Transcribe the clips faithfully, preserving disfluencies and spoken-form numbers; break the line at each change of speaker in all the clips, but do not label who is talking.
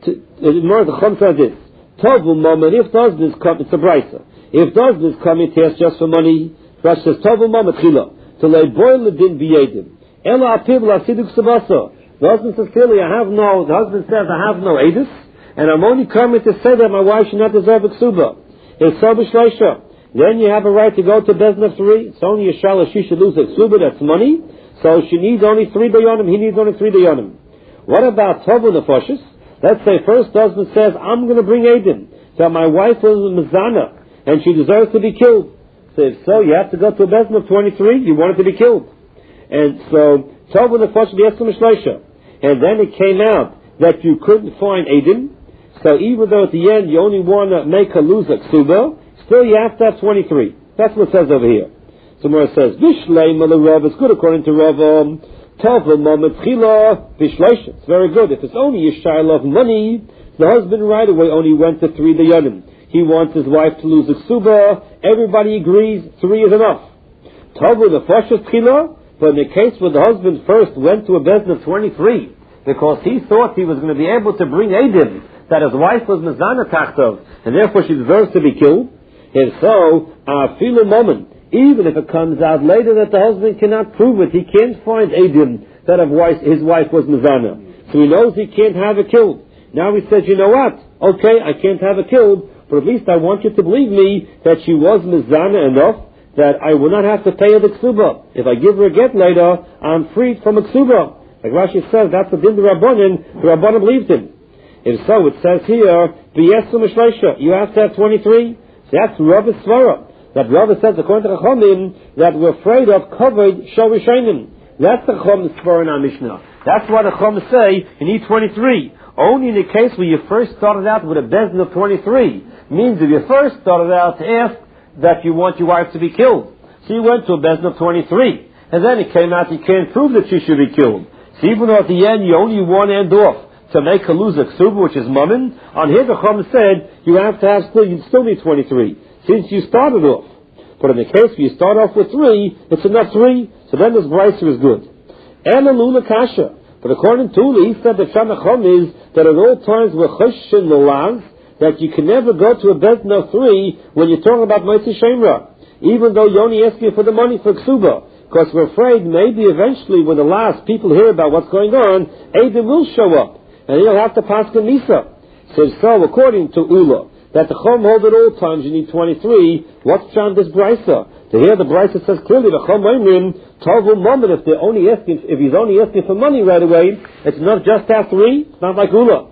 the Chum says this. Tovu moment, if the husband is coming, it's a brisa. If the husband is coming to ask just for money, Rashi says, Tovu moment chila, to lay boil the din biyedim. Ela apib la siduk sabasa. The husband says clearly, I have no, the husband says, I have no edus, and I'm only coming to say that my wife should not deserve a ksuba. It's so b'shleisha. Then you have a right to go to Bezna three. It's only a shala, she should lose a ksuba, that's money. So she needs only three dayanim, he needs only three dayanim. What about Tovu Nefashis? Let's say first the husband says, I'm going to bring Edom, that my wife was Mizana, and she deserves to be killed. So if so, you have to go to a Bezna of twenty-three, you want it to be killed. And so, Tovu Nefashis b'yeskim Mishleisha. And then it came out that you couldn't find Edom, so even though at the end you only want to make her lose a ksuba, still you have to have twenty-three. That's what it says over here. So where it says, Vishleim ala Rav, it's good according to Rav, um, Tova Mametchila Vishleish. It's very good. If it's only a shayla of money, the husband right away only went to three dayanim. He wants his wife to lose a ksuba. Everybody agrees three is enough. Tova the Fashas Tchila, but in the case where the husband first went to a bezin of twenty-three, because he thought he was going to be able to bring Edom, that his wife was Mizana Tachtov, and therefore she deserves to be killed. And so, Afilu Moment, even if it comes out later that the husband cannot prove it, he can't find Edom that his wife was Mizana. So he knows he can't have her killed. Now he says, you know what? Okay, I can't have her killed, but at least I want you to believe me that she was Mizana enough that I will not have to pay her the ksuba. If I give her a get later, I'm freed from a ksuba. Like Rashi says, that's the din the Rabbanan, the Rabbanan believed him. If so, it says here, B'yesu Mishleisha, you have to have twenty-three. So that's Rabb's Svara. That Rabbah says, according to Chachamim, that we're afraid of covered Shal Rishonim. That's the Chachamim Svara in our Mishnah. That's why the Chachamim say, you need twenty-three. Only in the case where you first started out with a bezin of twenty-three. Means if you first started out to ask that you want your wife to be killed. So you went to a bezin of twenty-three. And then it came out you can't prove that she should be killed. So even though at the end you only want to end off to make her lose a ksuba, which is mammon, on here the Chachamim said, you have to have still, you still need twenty-three. Since you started off. But in the case where you start off with three, it's enough three, so then this brisa is good. Elalula kasha. But according to Uli, he said that Shanachom is that at all times we're choshin l'laz, that you can never go to a bezin of three when you're talking about Motzei Shemra, even though you're only asking for the money for ksuba. Because we're afraid maybe eventually when the last people hear about what's going on, Edom will show up, and you'll have to pass the Misa. So, so according to Ula, that the Chum hold at all times you need twenty-three, what's found this brisa? To hear the brisa says clearly the Chum Oimrim, Tovu Moment, if they're only asking, if he's only asking for money right away, it's not just that three, it's not like Ula.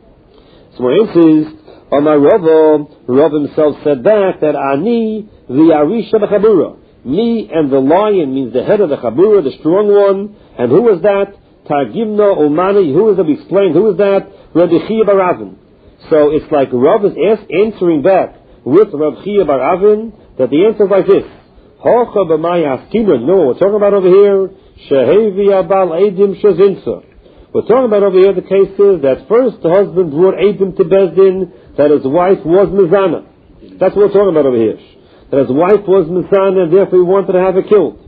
So my answer is, on my Rava, Rav himself said back that Ani v'Arisha b'Chabura, me and the lion means the head of the Chabura, the strong one, and who was that? Targimna Omani, who is that? We explained, who is that? Rabbi Chia bar Avin. So it's like Rav is asked, answering back with Rabbi Chia bar Avin, that the answer is like this. Hocha b'maya askimra. No, we're talking about over here, Shehevi abal Edim shazinsa. We're talking about over here, the case is that first the husband brought Edim to Bezdin, that his wife was Mizana. That's what we're talking about over here. That his wife was Mizana, and therefore he wanted to have her killed.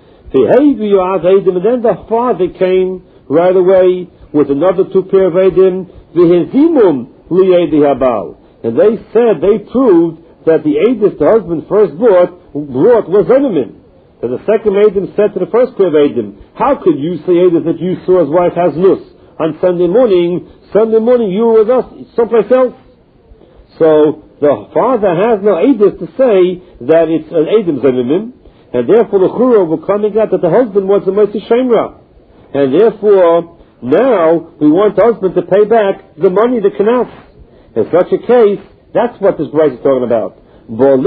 And then the father came right away with another two pair of Edim, v'hezimum liyedi habal. And they said, they proved that the Edis the husband first brought, brought was Edomim. And the second Edim said to the first pair of Edim, how could you say, Edis, that you saw his wife has nus on Sunday morning? Sunday morning you were with us someplace else. So the father has no Edis to say that it's an Edim Edomim, and therefore the Chura will coming out that the husband was a Motzei Shemra. And therefore, now we want the husband to pay back the money, the canals. In such a case, that's what this bride is talking about. Now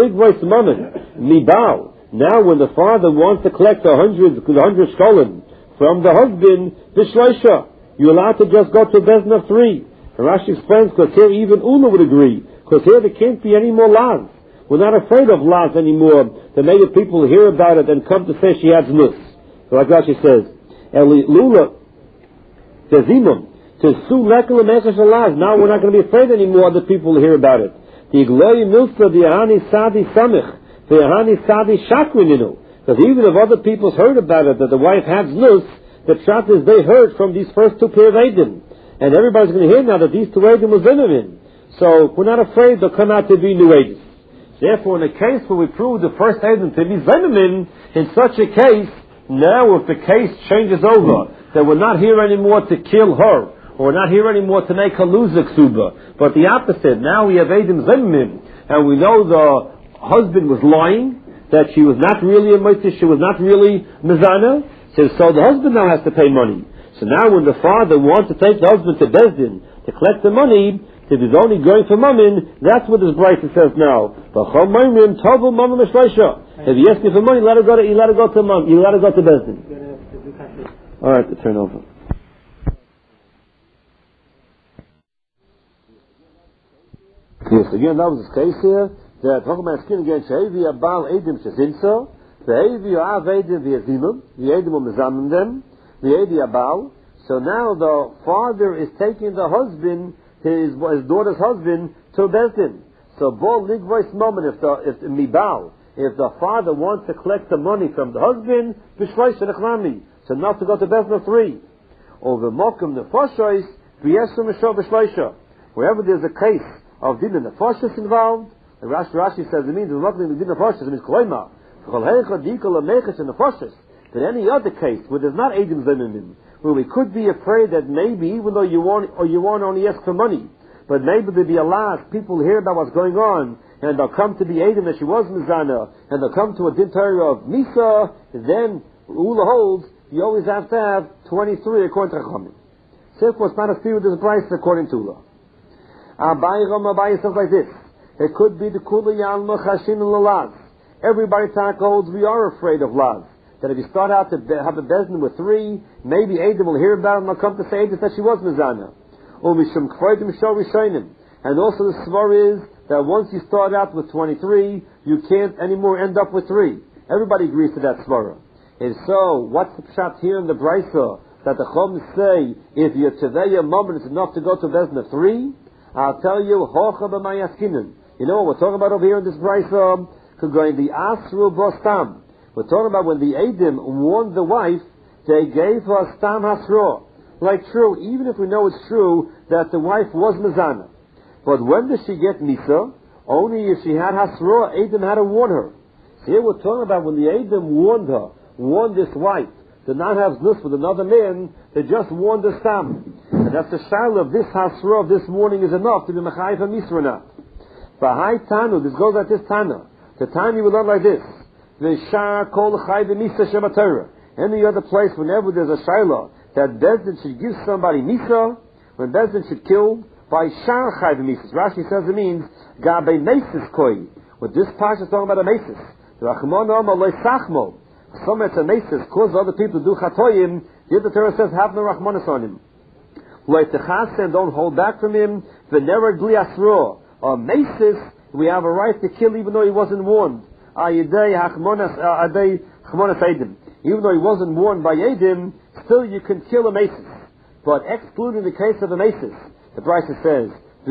when the father wants to collect a hundred, a hundred shkolim from the husband, b'shleisha, you're allowed to just go to a bezin of three. And Rashi explains, because here even Ula would agree, because here there can't be any more laws. We're not afraid of laws anymore, that maybe people hear about it and come to say she has nus. So like Rashi says, Eli Lula, Tezimum, Tesu Lekel Mechas Alaz. Now we're not going to be afraid anymore that people hear about it. The Igloyi Milsa, the Ahani Sadi Samich, the Ahani Sadi Shakrininu. Because even if other people heard about it, that the wife has nus, the pshat is they heard from these first two pair of Edim. And everybody's going to hear now that these two Eidim was Zimmerman. So we're not afraid they'll come out to be new Eidim. Therefore, in a case where we prove the first Eidim to be Zimmerman, in such a case, now if the case changes over, that we're not here anymore to kill her, or we're not here anymore to make her lose a ksuba, but the opposite, now we have Eidim Zimmerman, and we know the husband was lying, that she was not really a mitzvah, she was not really mizana, so, so the husband now has to pay money. So now when the father wants to take the husband to Bezdin to collect the money, if he's only going for mammon, that's what this Brisa says now. If he asks me for money, let her go to, you let her go to mom, you let her go to Bezdin. Alright, to turn over. Yes, again, that was the case here, that Chochmah Askin again, Shehevi Abal Eidim Shezinso, Shehevi Av Eidim V'Yazimim, the Eidim will mizamim them, the Eidim Abal. So now the father is taking the husband, his, his daughter's husband, to Bezdin. So Bo Ligvois moment, if the, if Mibal, if the father wants to collect the money from the husband, B'Shvais Sh'Nechlami, so not to go to Bezdin of three. Over Mokum Nefoshois, V'Yeshu Mishov B'Shvaisha. Wherever there's a case of Din and Nefoshes involved, the Rashi, Rashi says it means, it's not Din and Nefoshes, it means Kloima. But any other case where there's not Eidim Zimmerman, where we could be afraid that maybe, even though you want, or you want only ask for money, but maybe there'll be a lot, people hear about what's going on, and they'll come to be Eidim that she was Mizana, and they'll come to a din Torah of Misa, and then Ula holds, you always have to have twenty-three according to Chachamim. Therefore, it's not a fear with this price according to Ula. Abai Ram Abai says like this, it could be the Kula Yalma Chashin Lalaz. Everybody taka holds we are afraid of Laz. That if you start out to have a Bezdin with three, maybe Eidim will hear about it and they'll come to say that she was Mizana. And also the svar is that once you start out with twenty-three, you can't anymore end up with three. Everybody agrees to that svara. And so, what's the pshat here in the Brisa? That the Chum say, if you're Teveya Mammon, it's enough to go to a Bezdin of three? I'll tell you, Hocha b'mayaskinen. You know what we're talking about over here in this Brisa? Going the Asru Bostam. We're talking about when the Eidim warned the wife, they gave her Stam Hasro. Like true, even if we know it's true that the wife was Mizana. But when does she get Misa? Only if she had Hasro, Eidim had to warn her. So here we're talking about when the Eidim warned her, warned this wife, to not have Znus with another man, they just warned the Stam. And that's the shayla of this Hasro of this warning is enough to be Mechayiv HaMisra or not. Bahai Tanu, this goes like this Tana. The time you will learn like this. V'shar kol chai v'misa shematera. Any other place, whenever there's a shayla that Bezdin should give somebody misa, when Bezdin should kill by shar chai v'misa. Rashi says it means gabe mesis koi. What this parsha is talking about a mesis. The Rachmon Omar loy sachmo. Some it's a mesis, cause other people do chatoyim. The other Torah says have no rachmanis on him. Loy techas and don't hold back from him. V'never gli asro. A mesis, we have a right to kill even though he wasn't warned. Even though he wasn't warned by Eidim, still you can kill a Mesis. But excluding the case of a Mesis, the Brisa says,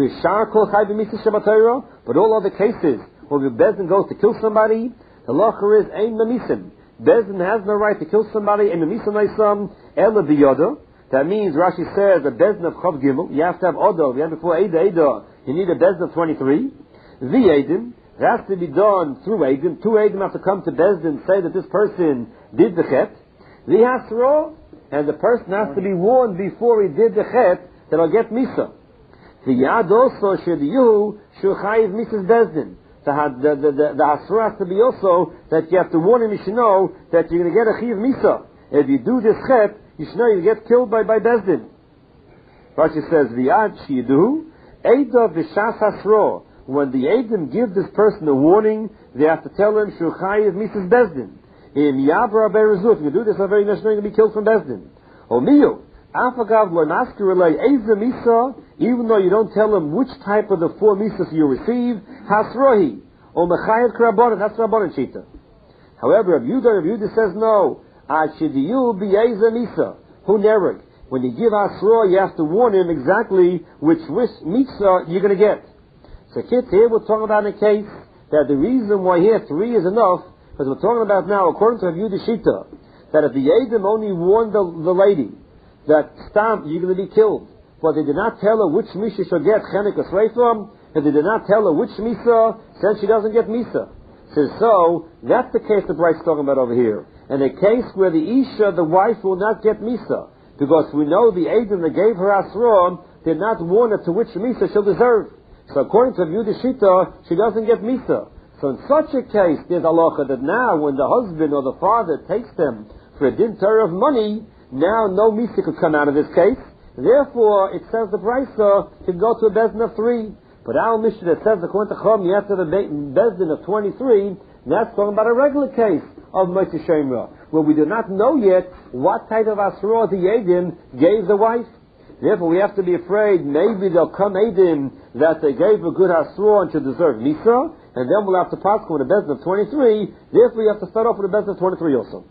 but all other cases where the Bezdin goes to kill somebody, the lacher is Ein Memisim. Bezdin has no right to kill somebody, Ein Memisim Naisam, Ela Biyoda. That means, Rashi says, a Bezdin of Chav Gimel, you have to have Odo, you have before Eida Eida, you need a Bezdin of twenty-three. The Eidim, it has to be done through Eidim. Two Eidim have to come to Bezdin and say that this person did the chet. The Hasro, and the person has to be warned before he did the chet that he'll get Misa. The Yad also, Shediyu, Shuchayiv Misas Bezdin. The, the, the, the, the Hasro has to be also that you have to warn him, you should know that you're going to get a Chiv Misa. If you do this chet, you should know you get killed by, by Bezdin. Rashi says, V'yad Shidu, Eida V'shas Hasro. When the Eidim give this person a warning, they have to tell him, Shuchayiv Misas Bezdin. In Yabra Beirezut, if you do this, I'm very much going to be killed from Bezdin. Omiyo, Afagav Lonaskirelay Eza Misa, even though you don't tell him which type of the four Misas you receive, Hasrohi, or Mechayiv Krabbanan, that's Rabbanan Shita. However, Rav Yudah, Rav Yudah says no, Ashidiyu Bi Eza Misa, Hu Nereg. When you give Hasro, you have to warn him exactly which Misa you're going to get. So here we're talking about a case that the reason why here three is enough, because we're talking about now, according to Rav Yudah Shita, that if the Eidim only warned the, the lady that stamp, you're going to be killed, but they did not tell her which Misha should get Chenek or Sreifam, and they did not tell her which Misa, since she doesn't get Misa. Says so, that's the case the Bryce talking about over here. And a case where the Isha, the wife, will not get Misa, because we know the Adam that gave her Asron did not warn her to which Misa she'll deserve. So according to Yehuda Shita, she doesn't get Misa. So in such a case, there's halacha that now when the husband or the father takes them for a din Torah of money, now no Misa could come out of this case. Therefore, it says the Brisa can go to a Bezdin of three. But our mission that says according to Chum, you have to have a Bezdin of twenty-three, that's talking about a regular case of Moshe Shemra, where we do not know yet what type of Asra the Yedim gave the wife. Therefore, we have to be afraid maybe they'll come Yedim that they gave a good Asra and should deserve Misa, and then we'll have to pass with a Bezdin of twenty-three. Therefore, you have to start off with a Bezdin of twenty-three also.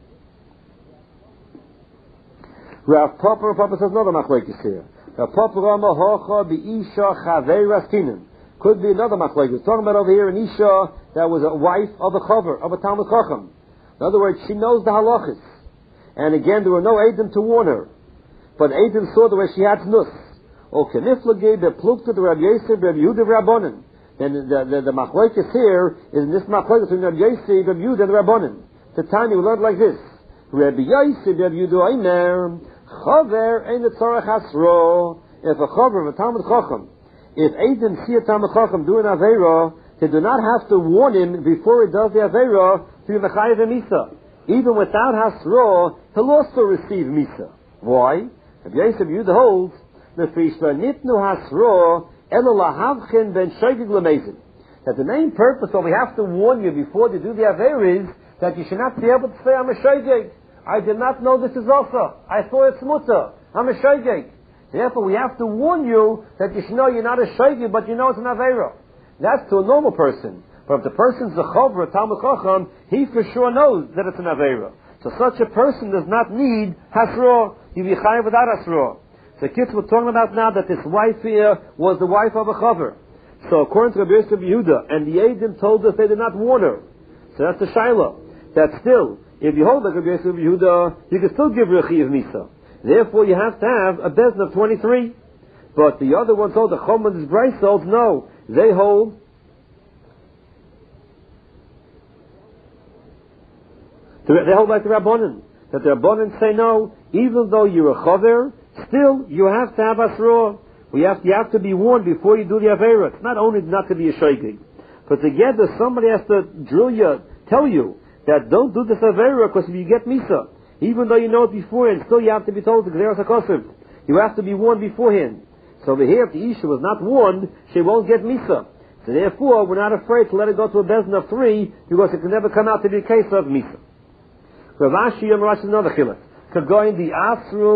Rav Papa, Papa says another machlekes here. Rav Papa Rama Hocha B'Isha Chaveiras Tinen. Could be another machlekes. Talking about over here an Isha that was a wife of a chaver, of a Talmud Chacham. In other words, she knows the halachas. And again, there were no Eidim to warn her. But Eidim saw the way she had nus. O Keniflage Beplukta the Rabbi Yosef, Rabbi Yehuda Rabbanan. And the, the, the machlekes here is in this machlekes between Rabbi Yosef, Rabbi Yehuda and Rabbanan. The time we learned like this. Rabbi Yosef, Rabbi Yehuda Eimer, Chaver ain't the Tzarech Hasro. If a Chaver of a Talmud Chacham, if Eidim see a Talmud Chacham doing Aveira, they do not have to warn him before he does the Aveira to be Mechayev Misa. Even without Hasro, he'll also receive Misa. Why? Rabbi Yosef Yehuda holds, Nefishla Nitnu Hasro, Elo Lahavchen Ben Shogeg Lemezin. That the main purpose of we have to warn you before they do the Aveira is that you should not be able to say, I'm a Shogeg. I did not know this is also. I thought it's mutter. I'm a shogeg. Therefore, we have to warn you that you should know you're not a shogeg, but you know it's an aveira. That's to a normal person. But if the person's a chover, a Talmud Chacham, he for sure knows that it's an aveira. So such a person does not need hasro. You be chayav without hasro. The kids we're talking about now that this wife here was the wife of a chover. So according to Rabbi Yosef Yehuda, and the Eidim told us they did not warn her. So that's the shaila. That still, if you hold like Rabbi Yosef Yehuda, you can still give Rechi of Misa. Therefore, you have to have a Bezdin of twenty-three. But the other ones hold, the Chum and the Bryce holds, no. They hold, they hold like the Rabbanan. That the Rabbanan say no, even though you're a Chaver, still, you have to have Asra. We have, you have to be warned before you do the Aveira. It's not only not to be a Shogeg, but together somebody has to drill you, tell you, that don't do this Aveira, because if you get Misa, even though you know it beforehand, still you have to be told the Gzeras HaKosov. You have to be warned beforehand. So over here, if the Isha was not warned, she won't get Misa. So therefore, we're not afraid to let her go to a Bezdin of three, because it can never come out to be a case of Misa. Rav Ashi and Rav Ashi another chilek. Kagoin the Asru